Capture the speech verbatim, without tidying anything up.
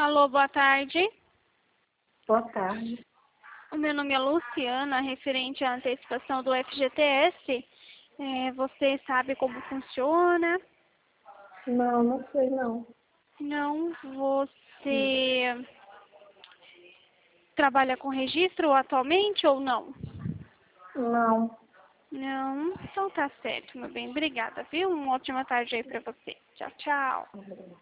Alô, boa tarde. Boa tarde. O meu nome é Luciana, referente à antecipação do F G T S. É, você sabe como funciona? Não, não sei não. Não, você trabalha com registro atualmente ou não? Não. Não, então tá certo, meu bem. Obrigada, viu? Uma ótima tarde aí pra você. Tchau, tchau.